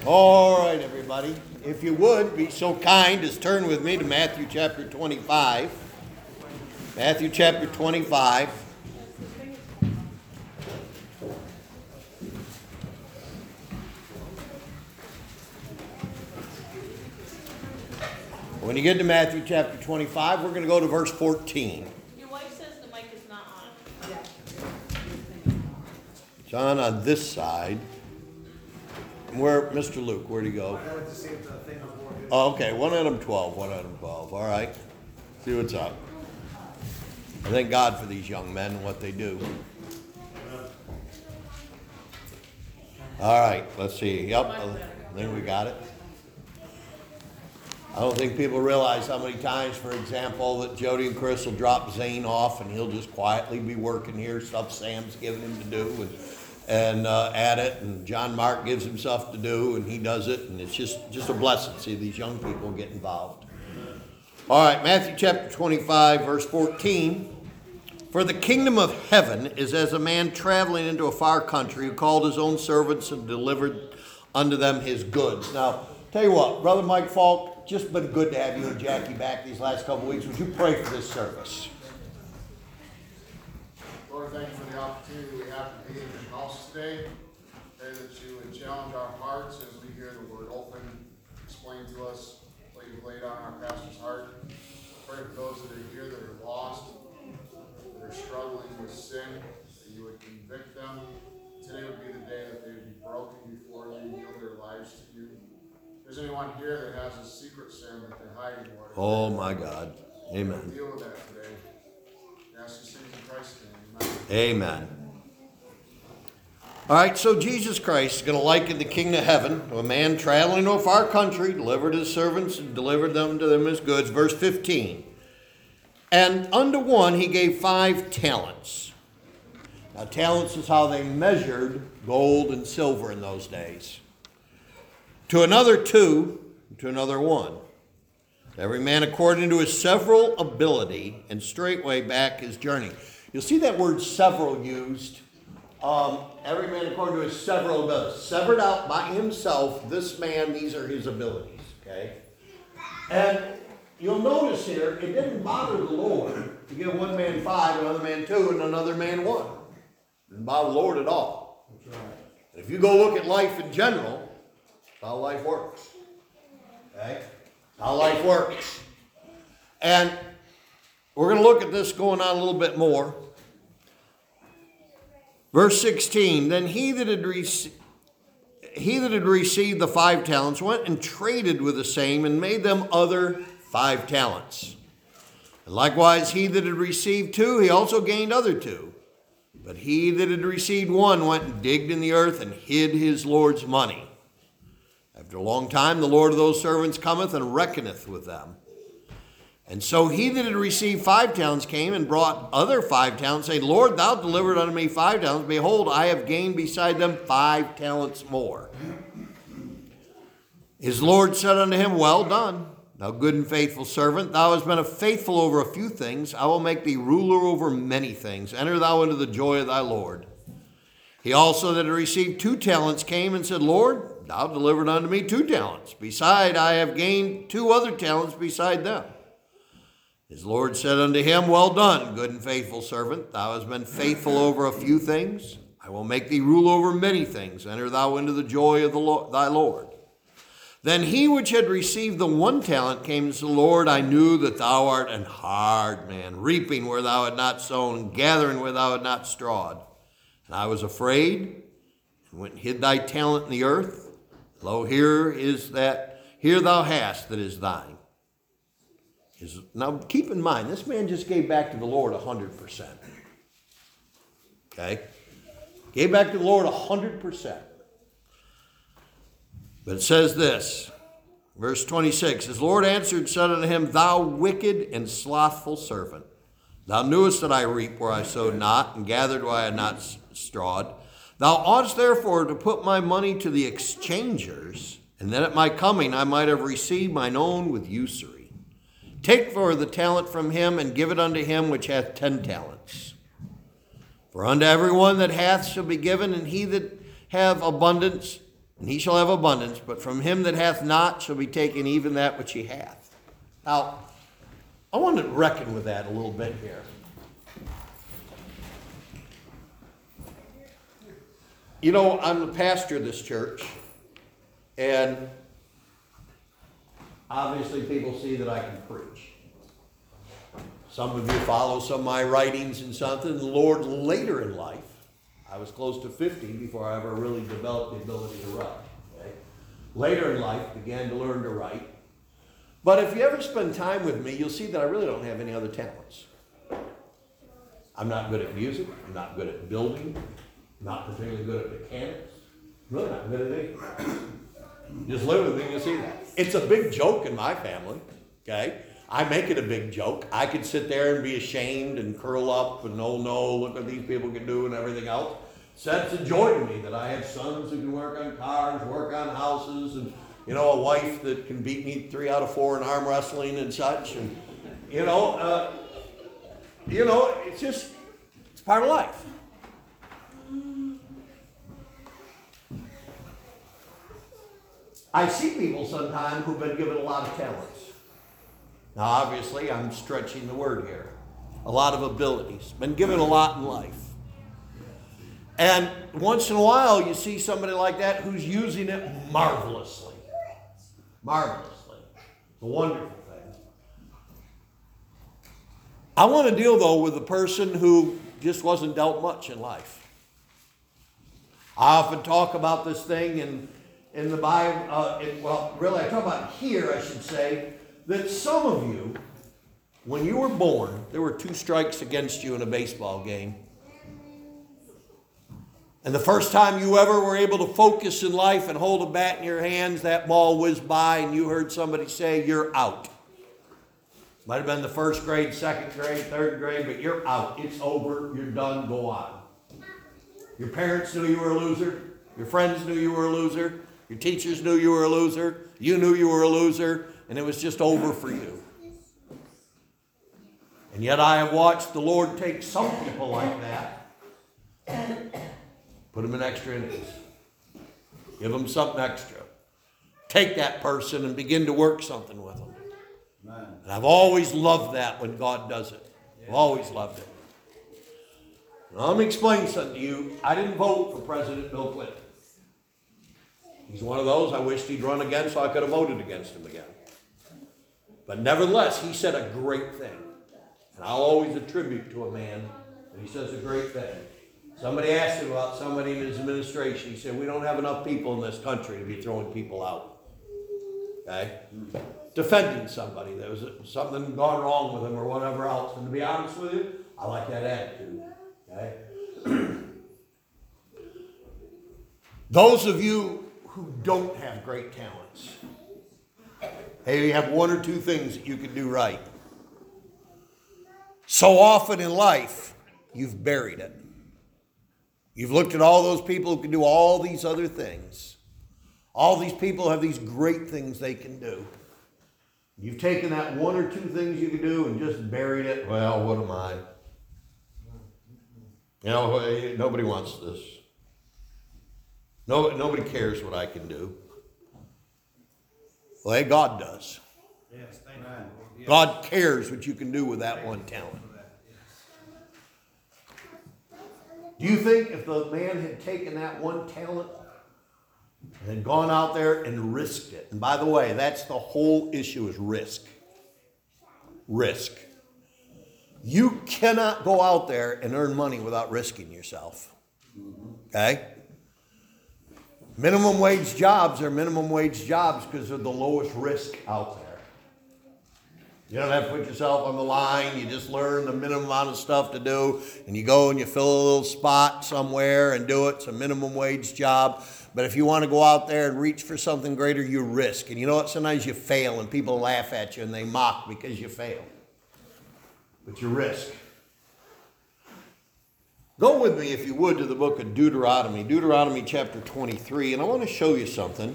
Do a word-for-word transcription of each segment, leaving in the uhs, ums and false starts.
All right, everybody. If you would be so kind as turn with me to Matthew chapter twenty-five. Matthew chapter twenty-five. When you get to Matthew chapter twenty-five, we're going to go to verse fourteen. Your wife says the mic is not on. It's on on this side. Where, Mister Luke, where'd he go? I went to see if the thing was working. Oh, okay, one item twelve, one item twelve, all right. See what's up. I thank God for these young men and what they do. All right, let's see, yep, I think we got it. I don't think people realize how many times, for example, that Jody and Chris will drop Zane off and he'll just quietly be working here, stuff Sam's giving him to do, and and uh, at it, and John Mark gives him stuff to do, and he does it, and it's just, just a blessing to see these young people get involved. All right, Matthew chapter twenty-five, verse fourteen. For the kingdom of heaven is as a man traveling into a far country who called his own servants and delivered unto them his goods. Now, tell you what, Brother Mike Falk, just been good to have you and Jackie back these last couple of weeks. Would you pray for this service? Lord, thank you for the opportunity we have to be in your house today. Pray that you would challenge our hearts as we hear the word open, explain to us what you've laid on our pastor's heart. Pray for those that are here that are lost, that are struggling with sin, that you would convict them. Today would be the day that they would be broken before you and yield their lives to you. If there's anyone here that has a secret sin that they're hiding, Lord, Oh, my God. Amen. deal with that today. We ask these things in Christ's name. Amen. Amen. All right, so Jesus Christ is going to liken the kingdom of heaven to a man traveling to a far country, delivered his servants and delivered them to them as goods. Verse fifteen. And unto one he gave five talents. Now, talents is how they measured gold and silver in those days. To another two, to another one. Every man according to his several ability, and straightway back his journey. You'll see that word several used. Um, every man according to his several abilities. Severed out by himself, this man, these are his abilities. Okay? And you'll notice here, it didn't bother the Lord to give one man five, another man two, and another man one. It didn't bother the Lord at all. That's right. If you go look at life in general, that's how life works. Okay? How life works. And we're going to look at this going on a little bit more. Verse sixteen, then he that had received he that had received the five talents went and traded with the same and made them other five talents. And likewise he that had received two, he also gained other two. But he that had received one went and digged in the earth and hid his Lord's money. After a long time, the Lord of those servants cometh and reckoneth with them. And so he that had received five talents came and brought other five talents, saying, Lord, thou delivered unto me five talents. Behold, I have gained beside them five talents more. His Lord said unto him, Well done, thou good and faithful servant. Thou hast been a faithful over a few things. I will make thee ruler over many things. Enter thou into the joy of thy Lord. He also that had received two talents came and said, Lord, thou delivered unto me two talents. Beside, I have gained two other talents beside them. His Lord said unto him, Well done, good and faithful servant. Thou hast been faithful over a few things. I will make thee rule over many things. Enter thou into the joy of the Lord, thy Lord. Then he which had received the one talent came and said, Lord, I knew that thou art an hard man, reaping where thou had not sown, gathering where thou had not strawed. And I was afraid, and went and hid thy talent in the earth. Lo, here is that, here thou hast that is thine. Is, now keep in mind, this man just gave back to the Lord one hundred percent. Okay? Gave back to the Lord one hundred percent. But it says this, verse twenty-six, His Lord answered and said unto him, Thou wicked and slothful servant, thou knewest that I reap where I sowed not, and gathered where I had not strawed. Thou oughtest therefore to put my money to the exchangers, and then at my coming I might have received mine own with usury. Take for the talent from him, and give it unto him which hath ten talents. For unto every one that hath shall be given, and he that have abundance and he shall have abundance, but from him that hath not shall be taken even that which he hath. Now, I want to reckon with that a little bit here. You know, I'm the pastor of this church, and obviously people see that I can preach. Some of you follow some of my writings and something. The Lord, later in life, I was close to fifty before I ever really developed the ability to write. Okay? Later in life, began to learn to write. But if you ever spend time with me, you'll see that I really don't have any other talents. I'm not good at music. I'm not good at building. I'm not particularly good at mechanics. Really not good at anything. Just live with me and you'll see that. It's a big joke in my family. Okay? I make it a big joke. I could sit there and be ashamed and curl up and oh no, look what these people can do and everything else. So it's a joy to me that I have sons who can work on cars, work on houses, and you know, a wife that can beat me three out of four in arm wrestling and such. And you know, uh, you know, it's just it's part of life. I see people sometimes who've been given a lot of talents. Now, obviously, I'm stretching the word here. A lot of abilities. Been given a lot in life. And once in a while, you see somebody like that who's using it marvelously. Marvelously. It's a wonderful thing. I want to deal, though, with the person who just wasn't dealt much in life. I often talk about this thing in, in the Bible. Uh, in, well, really, I talk about here, I should say, that some of you, when you were born, there were two strikes against you in a baseball game. And the first time you ever were able to focus in life and hold a bat in your hands, that ball whizzed by and you heard somebody say, you're out. Might have been the first grade, second grade, third grade, but you're out. It's over. You're done. Go on. Your parents knew you were a loser. Your friends knew you were a loser. Your teachers knew you were a loser. You knew you were a loser. And it was just over for you. And yet I have watched the Lord take some people like that, put them in extra innings, give them something extra. Take that person and begin to work something with them. And I've always loved that when God does it. I've always loved it. Now, let me explain something to you. I didn't vote for President Bill Clinton. He's one of those I wished he'd run again so I could have voted against him again. But nevertheless, he said a great thing. And I'll always attribute to a man that he says a great thing. Somebody asked him about somebody in his administration. He said, we don't have enough people in this country to be throwing people out. Okay? Defending somebody. There was something gone wrong with him or whatever else. And to be honest with you, I like that attitude. Okay? Those of you who don't have great talents, hey, you have one or two things that you can do right. So often in life, you've buried it. You've looked at all those people who can do all these other things. All these people have these great things they can do. You've taken that one or two things you can do and just buried it. Well, what am I? You know, nobody wants this. No, nobody cares what I can do. Well, hey, God does. Yes, thank you. God cares what you can do with that one talent. Do you think if the man had taken that one talent and had gone out there and risked it? And by the way, that's the whole issue is risk. Risk. You cannot go out there and earn money without risking yourself. Okay? Minimum wage jobs are minimum wage jobs because they're the lowest risk out there. You don't have to put yourself on the line. You just learn the minimum amount of stuff to do. And you go and you fill a little spot somewhere and do it. It's a minimum wage job. But if you want to go out there and reach for something greater, you risk. And you know what? Sometimes you fail and people laugh at you and they mock because you fail. But you risk. Go with me, if you would, to the book of Deuteronomy. Deuteronomy chapter twenty-three. And I want to show you something.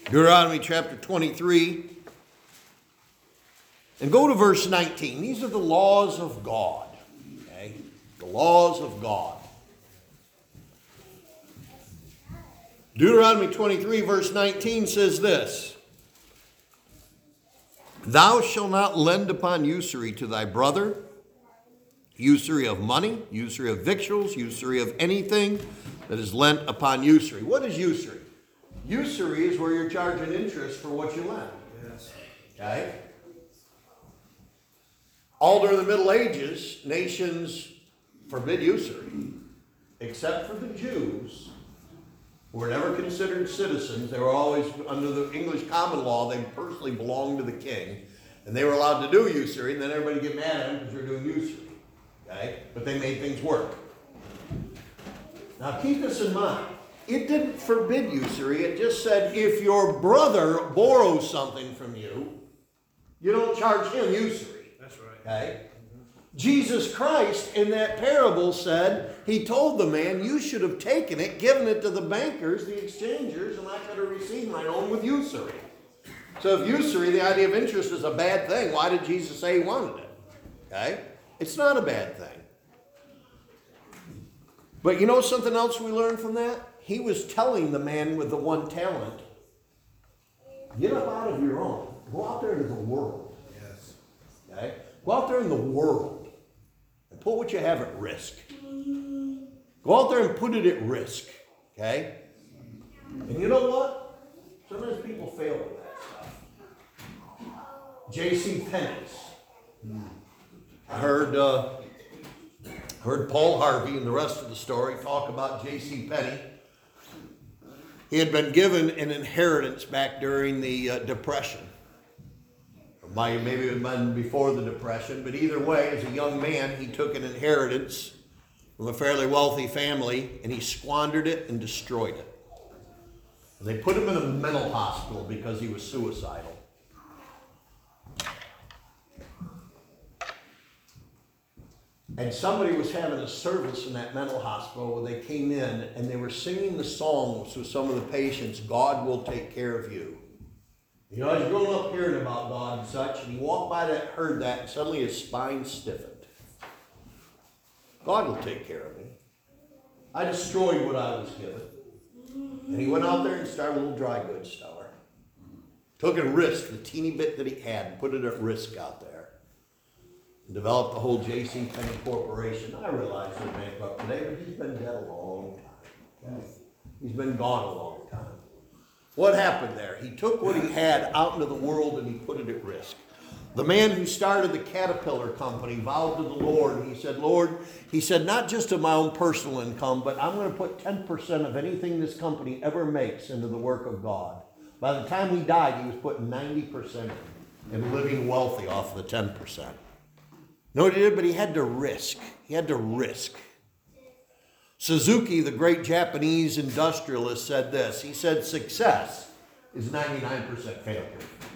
Deuteronomy chapter twenty-three. And go to verse nineteen. These are the laws of God. Okay? The laws of God. Deuteronomy twenty-three verse nineteen says this. Thou shalt not lend upon usury to thy brother, usury of money, usury of victuals, usury of anything that is lent upon usury. What is usury? Usury is where you're charging interest for what you lend. Yes. Okay? All during the Middle Ages, nations forbid usury, except for the Jews, who were never considered citizens. They were always, under the English common law, they personally belonged to the king, and they were allowed to do usury, and then everybody get mad at them because they're doing usury. Okay? But they made things work. Now keep this in mind. It didn't forbid usury. It just said if your brother borrows something from you, you don't charge him usury. That's right. Okay? Jesus Christ in that parable said, he told the man, you should have taken it, given it to the bankers, the exchangers, and I could have received mine own with usury. So if usury, the idea of interest, is a bad thing, why did Jesus say he wanted it? Okay? It's not a bad thing. But you know something else we learned from that? He was telling the man with the one talent, get up out of your own. Go out there into the world. Yes. Okay? Go out there in the world and put what you have at risk. Go out there and put it at risk. Okay? And you know what? Sometimes people fail with that stuff. J C Penney's. I heard, uh, heard Paul Harvey and the rest of the story talk about J C Penney. He had been given an inheritance back during the uh, Depression. Maybe it had been before the Depression, but either way, as a young man, he took an inheritance from a fairly wealthy family, and he squandered it and destroyed it. They put him in a mental hospital because he was suicidal. And somebody was having a service in that mental hospital where they came in and they were singing the songs with some of the patients, God will take care of you. You know, I was growing up hearing about God and such, and he walked by that, heard that, and suddenly his spine stiffened. God will take care of me. I destroyed what I was given. And he went out there and started a little dry goods store. Took a risk, the teeny bit that he had, and put it at risk out there. And developed the whole J C Penney Corporation. I realize they're bankrupt today, but he's been dead a long time. Okay? He's been gone a long time. What happened there? He took what he had out into the world and he put it at risk. The man who started the Caterpillar company vowed to the Lord, and he said, Lord, he said, not just of my own personal income, but I'm going to put ten percent of anything this company ever makes into the work of God. By the time he died, he was putting ninety percent and living wealthy off the ten percent. You know what he did? But he had to risk. He had to risk. Suzuki, the great Japanese industrialist, said this. He said, success is ninety-nine percent failure.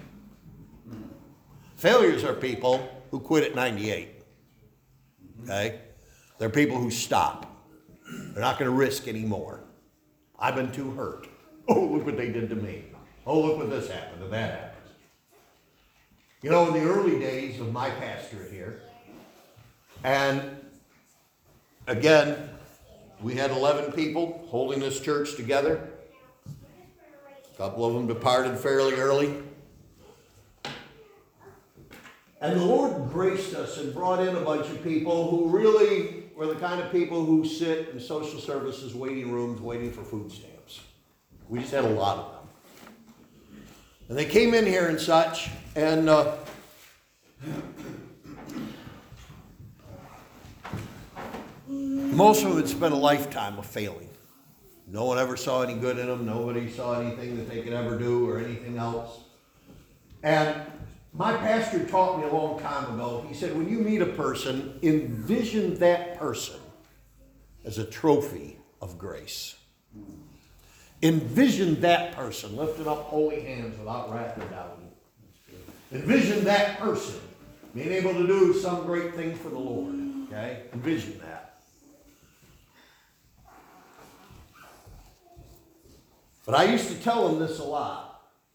Failures are people who quit at ninety-eight. Okay? They're people who stop. They're not going to risk anymore. I've been too hurt. Oh, look what they did to me. Oh, look what this happened and that happened. You know, in the early days of my pastorate here, and again, we had eleven people holding this church together. A couple of them departed fairly early. And the Lord graced us and brought in a bunch of people who really were the kind of people who sit in social services waiting rooms waiting for food stamps. We just had a lot of them. And they came in here and such, and uh, most of them had spent a lifetime of failing. No one ever saw any good in them. Nobody saw anything that they could ever do or anything else. And my pastor taught me a long time ago, he said, when you meet a person, envision that person as a trophy of grace. Envision that person lifting up holy hands without wrath or doubting. Envision that person being able to do some great thing for the Lord. Okay? Envision that. But I used to tell them this a lot.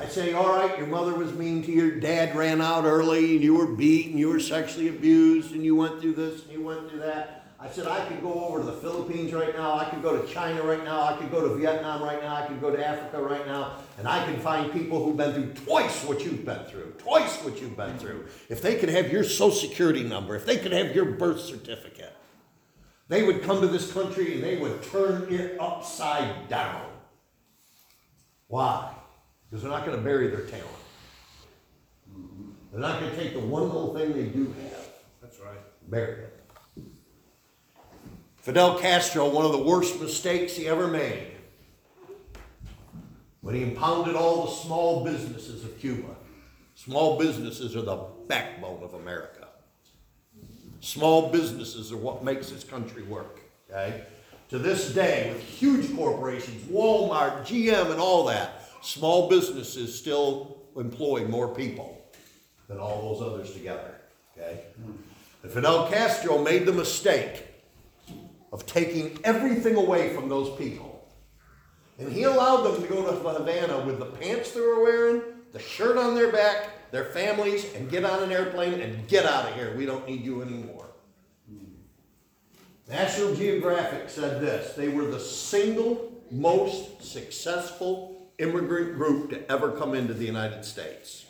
I say, all right, your mother was mean to you, your dad ran out early, and you were beat, and you were sexually abused, and you went through this, and you went through that. I said, I could go over to the Philippines right now, I could go to China right now, I could go to Vietnam right now, I could go to Africa right now, and I can find people who've been through twice what you've been through, twice what you've been through. If they could have your social security number, if they could have your birth certificate, they would come to this country and they would turn it upside down. Why? Because they're not going to bury their talent. They're not going to take the one little thing they do have. That's right. Bury it. Fidel Castro, one of the worst mistakes he ever made, when he impounded all the small businesses of Cuba. Small businesses are the backbone of America. Small businesses are what makes this country work. Okay? To this day, with huge corporations, Walmart, G M, and all that, small businesses still employ more people than all those others together. Okay? And Fidel Castro made the mistake of taking everything away from those people. And he allowed them to go to Havana with the pants they were wearing, the shirt on their back, their families, and get on an airplane and get out of here. We don't need you anymore. National Geographic said this: they were the single most successful immigrant group to ever come into the United States.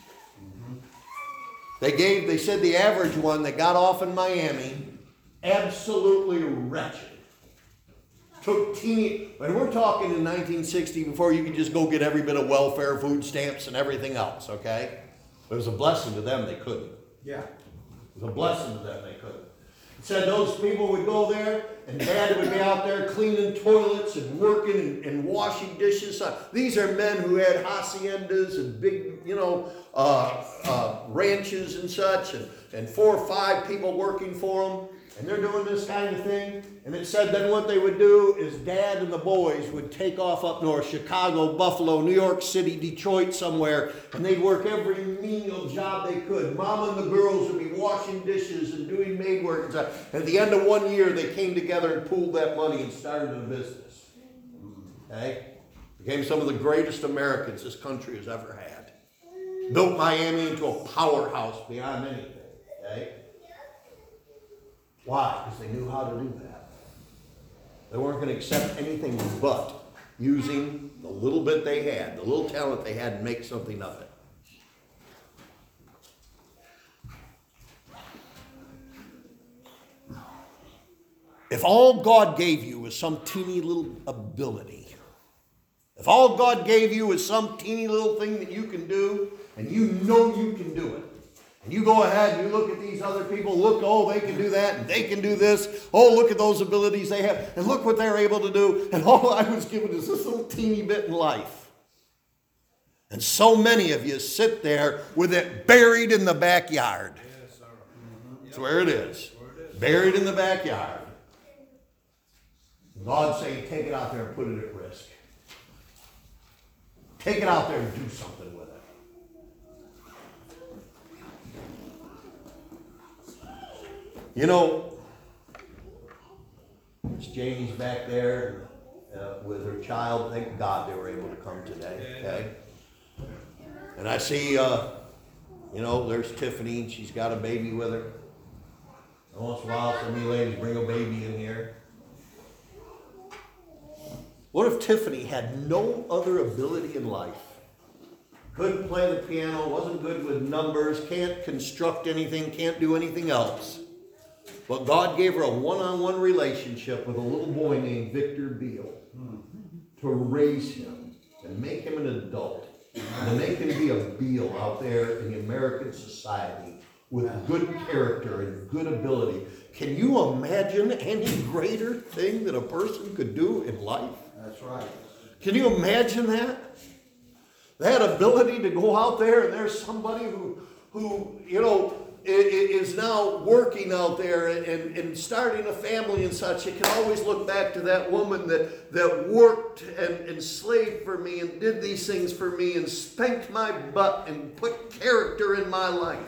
They gave, they said the average one that got off in Miami, absolutely wretched. Took teeny, and we're talking in nineteen sixty before you could just go get every bit of welfare, food stamps, and everything else, okay? But it was a blessing to them they couldn't. Yeah. It was a blessing to them they couldn't. It said those people would go there, and Dad would be out there cleaning toilets and working and, and washing dishes. These are men who had haciendas and big, you know, uh, uh, ranches and such, and, and four or five people working for them. And they're doing this kind of thing. And it said then what they would do is Dad and the boys would take off up north, Chicago, Buffalo, New York City, Detroit, somewhere, and they'd work every menial job they could. Mom and the girls would be washing dishes and doing maid work and stuff. And at the end of one year, they came together and pooled that money and started a business. Okay? Became some of the greatest Americans this country has ever had. Built Miami into a powerhouse beyond anything. Okay? Why? Because they knew how to do that. They weren't going to accept anything but using the little bit they had, the little talent they had, and make something of it. If all God gave you was some teeny little ability, if all God gave you is some teeny little thing that you can do, and you know you can do it, and you go ahead and you look at these other people, look, oh, they can do that, and they can do this. Oh, look at those abilities they have, and look what they're able to do. And all I was given is this little teeny bit in life. And so many of you sit there with it buried in the backyard. Yes, sir. Mm-hmm. That's where it is. Buried in the backyard. God's saying, take it out there and put it at risk. Take it out there and do something with it. You know, Miss Janie's back there uh, with her child. Thank God they were able to come today. Okay, and I see, uh, you know, there's Tiffany, and she's got a baby with her. Once in a while, some of you ladies bring a baby in here. What if Tiffany had no other ability in life? Couldn't play the piano, wasn't good with numbers, can't construct anything, can't do anything else. But God gave her a one-on-one relationship with a little boy named Victor Beale to raise him and make him an adult and to make him be a Beale out there in the American society with good character and good ability. Can you imagine any greater thing that a person could do in life? That's right. Can you imagine that? That ability to go out there and there's somebody who, who you know, is now working out there and, and starting a family and such. It can always look back to that woman that, that worked and, and slaved for me and did these things for me and spanked my butt and put character in my life.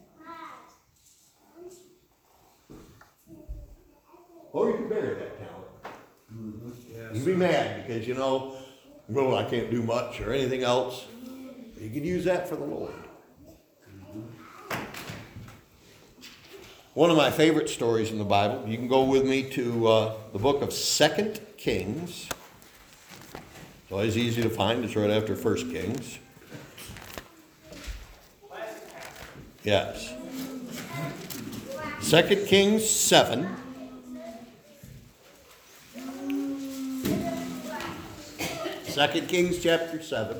Or you can bury that talent. Mm-hmm. Yes. You'd be mad because, you know, well, I can't do much or anything else. You can use that for the Lord. One of my favorite stories in the Bible, you can go with me to uh, the book of Second Kings. It's always easy to find. It's right after First Kings. Yes. Second Kings seven. Second Kings chapter seven.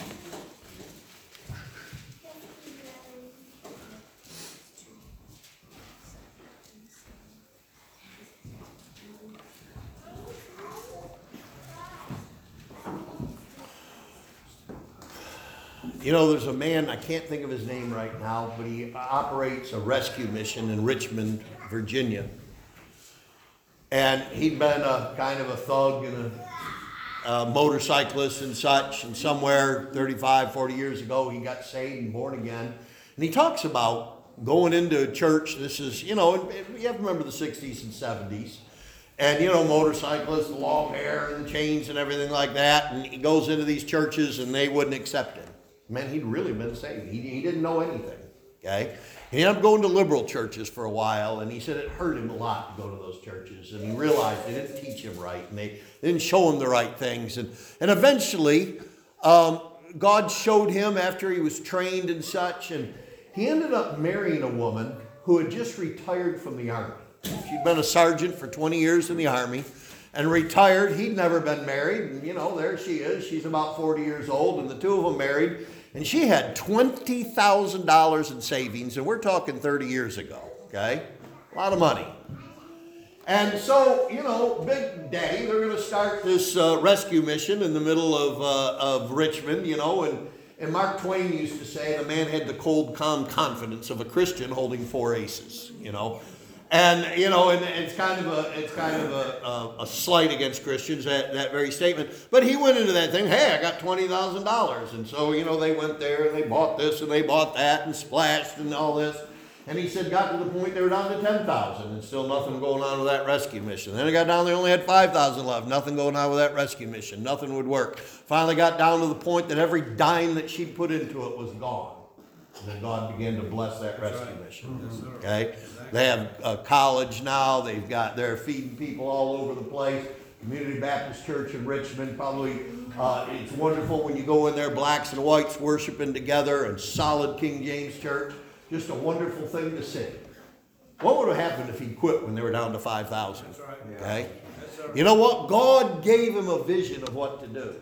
You know, there's a man, I can't think of his name right now, but he operates a rescue mission in Richmond, Virginia. And he'd been a kind of a thug and a, a motorcyclist and such, and somewhere thirty-five, forty years ago, he got saved and born again. And he talks about going into a church. This is, you know, you have to remember the sixties and seventies. And, you know, motorcyclists, the long hair and the chains and everything like that. And he goes into these churches and they wouldn't accept him. Man, he'd really been saved. He, he didn't know anything, okay? He ended up going to liberal churches for a while, and he said it hurt him a lot to go to those churches. And he realized they didn't teach him right, and they, they didn't show him the right things. And, and eventually, um, God showed him after he was trained and such, and he ended up marrying a woman who had just retired from the Army. She'd been a sergeant for twenty years in the Army. And retired. He'd never been married. And, you know, there she is. She's about forty years old, and the two of them married. And she had twenty thousand dollars in savings, and we're talking thirty years ago, okay? A lot of money. And so, you know, big day, they're going to start this uh, rescue mission in the middle of, uh, of Richmond, you know, and, and Mark Twain used to say the man had the cold, calm confidence of a Christian holding four aces, you know. And, you know, and it's kind of a, it's kind of a, a, a slight against Christians, that, that very statement. But he went into that thing, hey, I got twenty thousand dollars. And so, you know, they went there and they bought this and they bought that and splashed and all this. And he said, got to the point they were down to ten thousand and still nothing going on with that rescue mission. Then it got down, they only had five thousand left, nothing going on with that rescue mission. Nothing would work. Finally got down to the point that every dime that she'd put into it was gone. And then God began to bless that rescue right. mission. Yes, okay, exactly. They have a college now. They've got they're feeding people all over the place. Community Baptist Church in Richmond, probably uh, it's wonderful when you go in there, blacks and whites worshiping together, and solid King James Church. Just a wonderful thing to see. What would have happened if he quit when they were down to five thousand? That's right. Okay, That's you know what? God gave him a vision of what to do.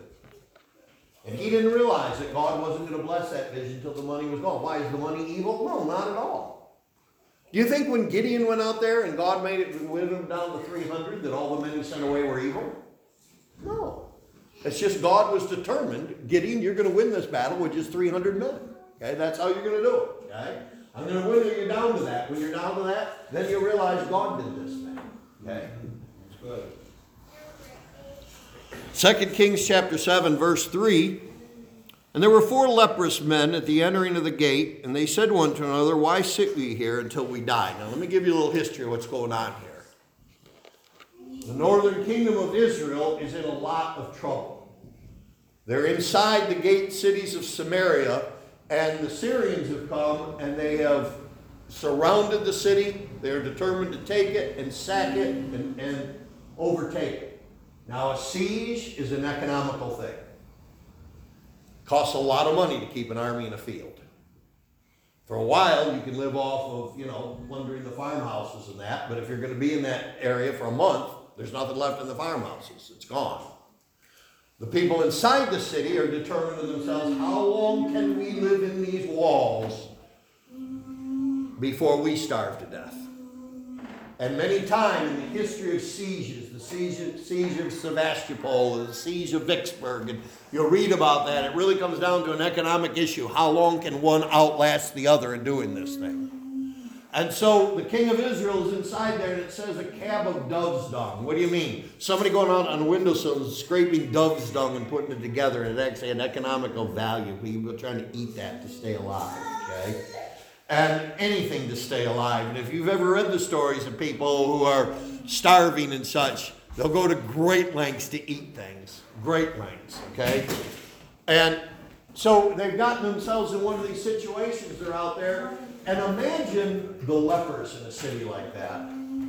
And he didn't realize that God wasn't going to bless that vision until the money was gone. Why, is the money evil? No, not at all. Do you think when Gideon went out there and God made it, went him down to three hundred, that all the men he sent away were evil? No. It's just God was determined, Gideon, you're going to win this battle with just three hundred men. Okay, that's how you're going to do it. Okay? I'm going to win you down to that. When you're down to that, then you realize God did this thing. Okay? That's good. Second Kings chapter seven, verse three. And there were four leprous men at the entering of the gate, and they said one to another, why sit we here until we die? Now let me give you a little history of what's going on here. The northern kingdom of Israel is in a lot of trouble. They're inside the gate cities of Samaria, and the Syrians have come and they have surrounded the city. They're determined to take it and sack it and, and overtake it. Now, a siege is an economical thing. Costs a lot of money to keep an army in a field. For a while, you can live off of, you know, plundering the farmhouses and that, but if you're going to be in that area for a month, there's nothing left in the farmhouses. It's gone. The people inside the city are determined to themselves, how long can we live in these walls before we starve to death? And many times in the history of sieges, the siege, siege of Sevastopol, the siege of Vicksburg, and you'll read about that, it really comes down to an economic issue. How long can one outlast the other in doing this thing? And so the king of Israel is inside there, and it says a cab of dove's dung. What do you mean? Somebody going out on a windowsill and scraping dove's dung and putting it together, and it actually had economical value. People are trying to eat that to stay alive, okay? And anything to stay alive. And if you've ever read the stories of people who are starving and such, they'll go to great lengths to eat things. Great lengths, okay? And So they've gotten themselves in one of these situations. They're out there. And imagine the lepers in a city like that.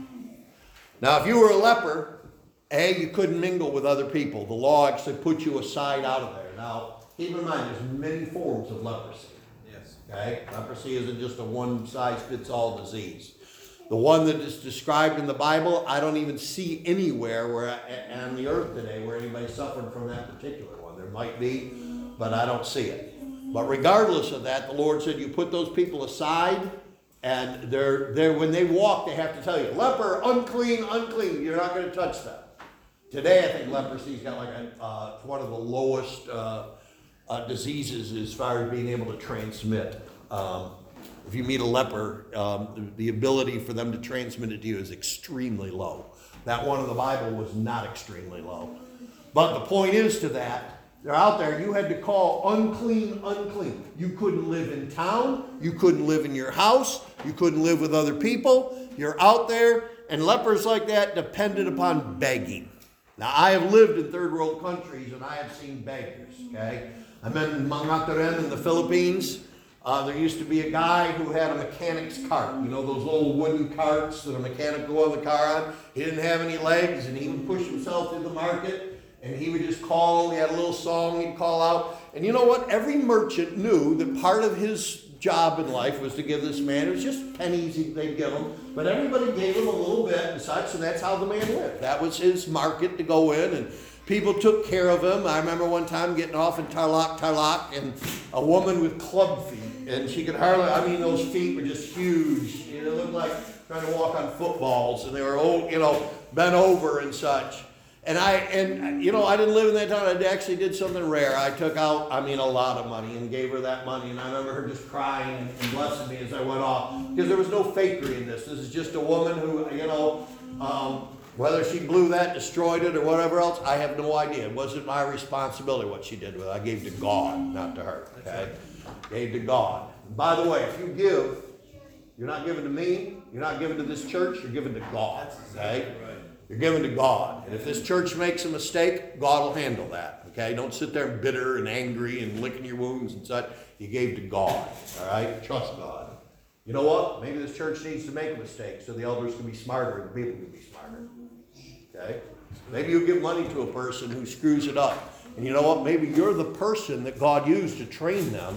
Now, if you were a leper, A, you couldn't mingle with other people. The law actually put you aside out of there. Now, keep in mind, there's many forms of leprosy. Yes. Okay? Leprosy isn't just a one-size-fits-all disease. The one that is described in the Bible, I don't even see anywhere where on the earth today where anybody's suffering from that particular one. There might be, but I don't see it. But regardless of that, the Lord said you put those people aside, and they're, they're, when they walk, they have to tell you, leper, unclean, unclean. You're not going to touch them. Today, I think leprosy's got like a, uh, one of the lowest uh, uh, diseases as far as being able to transmit. Um, if you meet a leper, um, the, the ability for them to transmit it to you is extremely low. That one in the Bible was not extremely low. But the point is to that, they're out there, you had to call unclean, unclean. You couldn't live in town. You couldn't live in your house. You couldn't live with other people. You're out there, and lepers like that depended upon begging. Now, I have lived in third world countries, and I have seen beggars, okay? I'm in Mangataran in the Philippines. Uh, there used to be a guy who had a mechanic's cart. You know, those little wooden carts that a mechanic would go on the car on? He didn't have any legs, and he would push himself through the market. And he would just call, he had a little song he'd call out. And you know what? Every merchant knew that part of his job in life was to give this man, it was just pennies they'd give him, but everybody gave him a little bit and such, and that's how the man lived. That was his market to go in, and people took care of him. I remember one time getting off in Tarlac, Tarlac, and a woman with club feet, and she could hardly, I mean, those feet were just huge. You know, it looked like trying to walk on footballs, and they were, oh, you know, bent over and such. And I, and you know, I didn't live in that town. I actually did something rare. I took out, I mean, a lot of money and gave her that money. And I remember her just crying and, and blessing me as I went off. Because there was no fakery in this. This is just a woman who, you know, um, whether she blew that, destroyed it, or whatever else, I have no idea. It wasn't my responsibility what she did with it. I gave to God, not to her. Okay? Gave to God. And by the way, if you give, you're not giving to me. You're not giving to this church. You're giving to God. Okay? You're giving to God. And if this church makes a mistake, God will handle that. Okay? Don't sit there bitter and angry and licking your wounds and such. You gave to God. All right? Trust God. You know what? Maybe this church needs to make a mistake so the elders can be smarter and the people can be smarter. Okay? Maybe you give money to a person who screws it up. And you know what? Maybe you're the person that God used to train them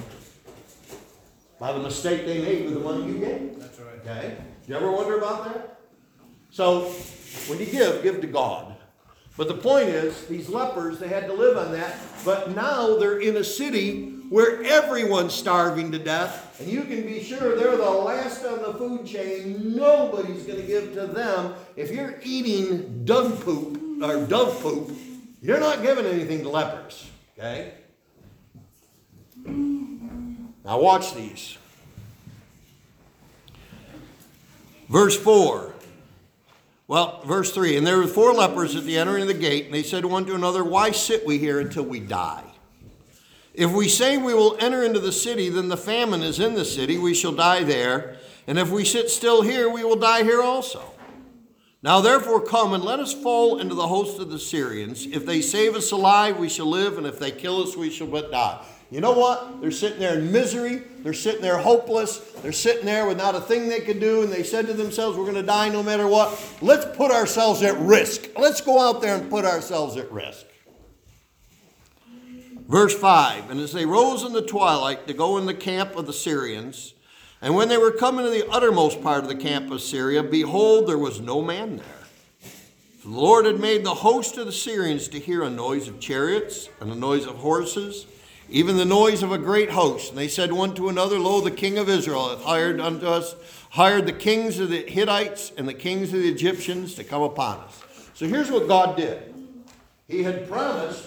by the mistake they made with the money you gave. That's right. Okay? Do you ever wonder about that? So, when you give, give to God. But the point is, these lepers, they had to live on that. But now they're in a city where everyone's starving to death. And you can be sure they're the last on the food chain. Nobody's going to give to them. If you're eating dog poop, or dove poop, you're not giving anything to lepers. Okay? Now watch these. Verse four. Well, verse three, and there were four lepers at the entering of the gate, and they said one to another, why sit we here until we die? If we say we will enter into the city, then the famine is in the city, we shall die there. And if we sit still here, we will die here also. Now therefore come and let us fall into the host of the Syrians. If they save us alive, we shall live, and if they kill us, we shall but die. You know what? They're sitting there in misery. They're sitting there hopeless. They're sitting there with not a thing they can do. And they said to themselves, we're going to die no matter what. Let's put ourselves at risk. Let's go out there and put ourselves at risk. Verse five, and as they rose in the twilight to go in the camp of the Syrians, and when they were coming to the uttermost part of the camp of Syria, behold, there was no man there. For the Lord had made the host of the Syrians to hear a noise of chariots and a noise of horses, even the noise of a great host. And they said one to another, lo, the king of Israel hath hired unto us, hired the kings of the Hittites and the kings of the Egyptians to come upon us. So here's what God did. He had promised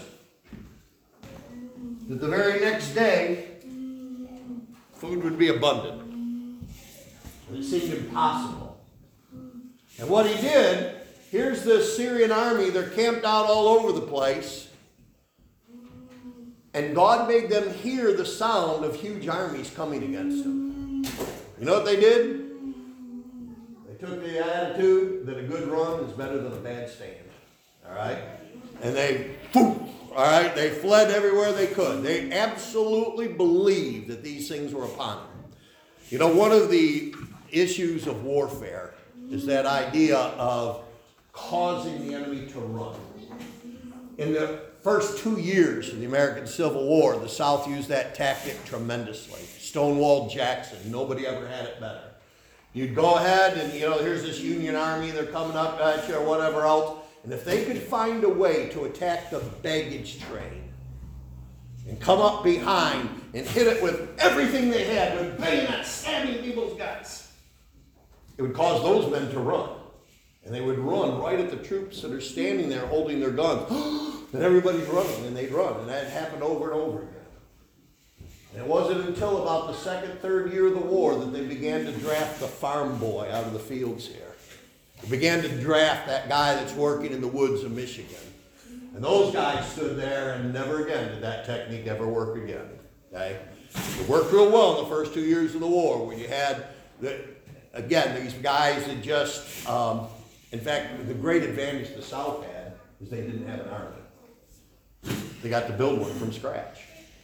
that the very next day, food would be abundant. It seemed impossible. And what he did, here's the Syrian army, they're camped out all over the place. And God made them hear the sound of huge armies coming against them. You know what they did? They took the attitude that a good run is better than a bad stand. All right? And they, poof, All right, they fled everywhere they could. They absolutely believed that these things were upon them. You know, one of the issues of warfare is that idea of causing the enemy to run. In the first two years of the American Civil War, the South used that tactic tremendously. Stonewall Jackson, nobody ever had it better. You'd go ahead and, you know, here's this Union Army, they're coming up at you or whatever else. And if they could find a way to attack the baggage train and come up behind and hit it with everything they had, with bayonets stabbing people's guts, it would cause those men to run. And they would run right at the troops that are standing there holding their guns. And everybody's running, and they'd run. And that happened over and over again. And it wasn't until about the second, third year of the war that they began to draft the farm boy out of the fields here. They began to draft that guy that's working in the woods of Michigan. And those guys stood there, and never again did that technique ever work again. Okay? It worked real well in the first two years of the war, where you had, the, again, these guys that just, um, in fact, the great advantage the South had is they didn't have an army. They got to build one from scratch.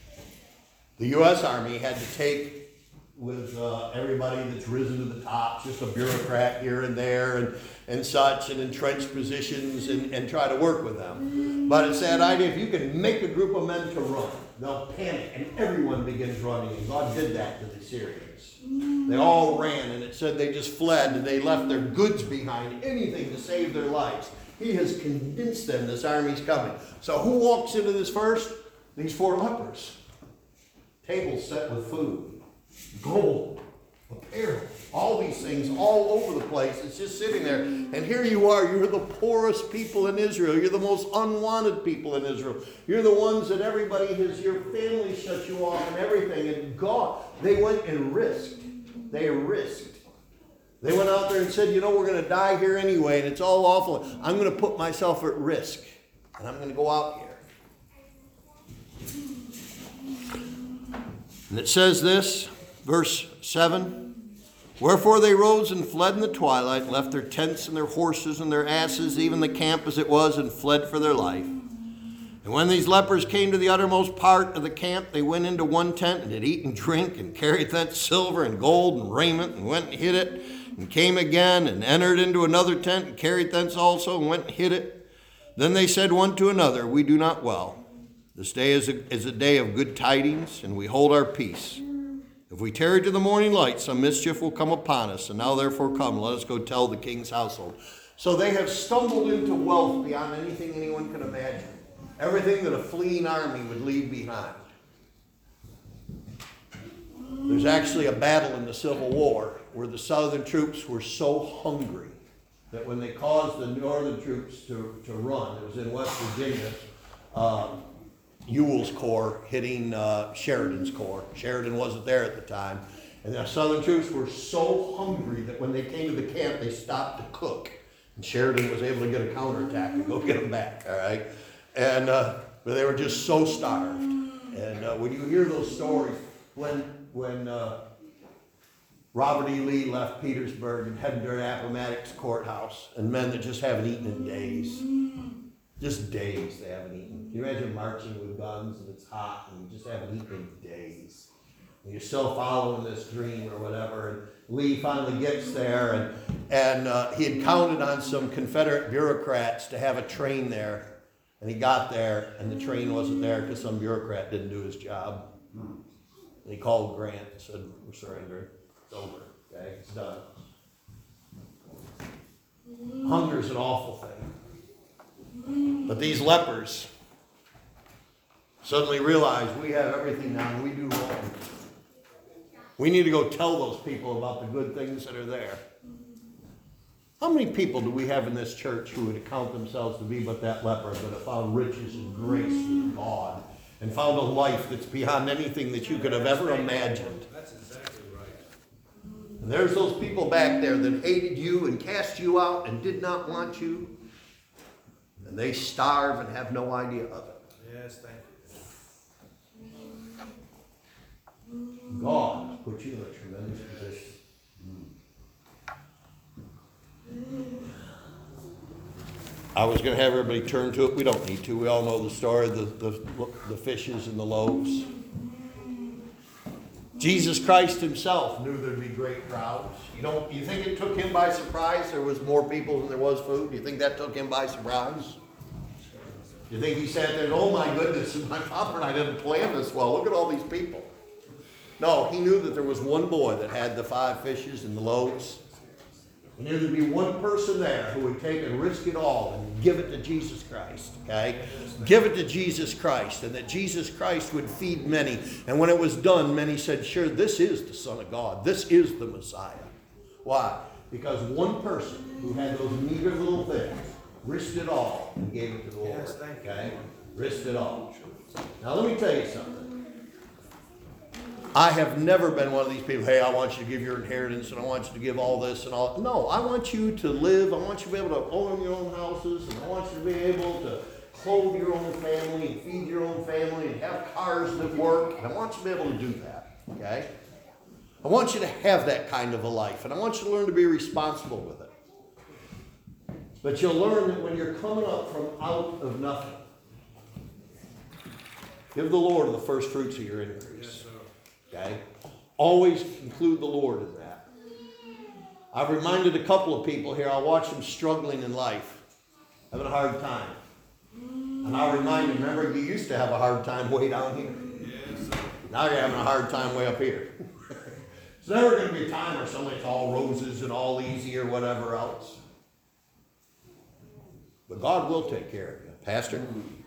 The U S Army had to take with uh, everybody that's risen to the top, just a bureaucrat here and there and, and such, and entrenched positions, and, and try to work with them. But it's that idea, if you can make a group of men to run, they'll panic, and everyone begins running. And God did that to the Syrians. They all ran, and it said they just fled, and they left their goods behind, anything to save their lives. He has convinced them this army's coming. So who walks into this first? These four lepers. Tables set with food, gold, apparel, all these things all over the place. It's just sitting there. And here you are. You're the poorest people in Israel. You're the most unwanted people in Israel. You're the ones that everybody has, your family shut you off and everything. And God, they went and risked. They risked. They went out there and said, you know, we're going to die here anyway, and it's all awful. I'm going to put myself at risk, and I'm going to go out here. And it says this, verse seven, wherefore they rose and fled in the twilight, left their tents and their horses and their asses, even the camp as it was, and fled for their life. And when these lepers came to the uttermost part of the camp, they went into one tent and did eat and drink, and carried thence silver and gold and raiment, and went and hid it, and came again and entered into another tent, and carried thence also, and went and hid it. Then they said one to another, we do not well. This day is a, is a day of good tidings, and we hold our peace. If we tarry to the morning light, some mischief will come upon us. And now therefore come, let us go tell the king's household. So they have stumbled into wealth beyond anything anyone can imagine. Everything that a fleeing army would leave behind. There's actually a battle in the Civil War where the Southern troops were so hungry that when they caused the Northern troops to, to run, it was in West Virginia, um, Ewell's Corps hitting uh, Sheridan's Corps. Sheridan wasn't there at the time. And the Southern troops were so hungry that when they came to the camp, they stopped to cook. And Sheridan was able to get a counterattack and go get them back, all right? And uh, but they were just so starved. And uh, when you hear those stories, when, when uh, Robert E. Lee left Petersburg and headed to Appomattox Courthouse, and men that just haven't eaten in days, just days they haven't eaten. Can you imagine marching with guns and it's hot and you just haven't eaten in days? And you're still following this dream or whatever. And Lee finally gets there, and, and uh, he had counted on some Confederate bureaucrats to have a train there. And he got there, and the train wasn't there because some bureaucrat didn't do his job. And he called Grant and said, we're surrendering. It's over. Okay, it's done. Hunger is an awful thing. But these lepers suddenly realize we have everything now and we do wrong. We need to go tell those people about the good things that are there. How many people do we have in this church who would account themselves to be but that leper, but have found riches and grace with God and found a life that's beyond anything that you could have ever imagined? That's exactly right. And there's those people back there that hated you and cast you out and did not want you. And they starve and have no idea of it. Yes, thank you. God has put you in a tremendous position. I was going to have everybody turn to it. We don't need to. We all know the story of the, the, the fishes and the loaves. Jesus Christ himself knew there'd be great crowds. You don't, you think it took him by surprise? There was more people than there was food. You think that took him by surprise? You think he sat there and, oh my goodness, my father and I didn't plan this well. Look at all these people. No, he knew that there was one boy that had the five fishes and the loaves. He knew there'd be one person there who would take and risk it all and give it to Jesus Christ, okay? Give it to Jesus Christ, and that Jesus Christ would feed many. And when it was done, many said, sure, this is the Son of God. This is the Messiah. Why? Because one person who had those meager little things risked it all and gave it to the Lord, Yes, thank you. okay? Risked it all. Now, let me tell you something. I have never been one of these people, hey, I want you to give your inheritance and I want you to give all this and all. No, I want you to live. I want you to be able to own your own houses, and I want you to be able to clothe your own family and feed your own family and have cars that work. And I want you to be able to do that, okay? I want you to have that kind of a life, and I want you to learn to be responsible with it. But you'll learn that when you're coming up from out of nothing, give the Lord the first fruits of your increase. Yes, sir. Okay? Always include the Lord in that. I've reminded a couple of people here, I watch them struggling in life, having a hard time. And I'll remind them, remember, you used to have a hard time way down here. Yes, sir. Now you're having a hard time way up here. It's never going to be a time where somebody's all roses and all easy or whatever else. But God will take care of you. Pastor?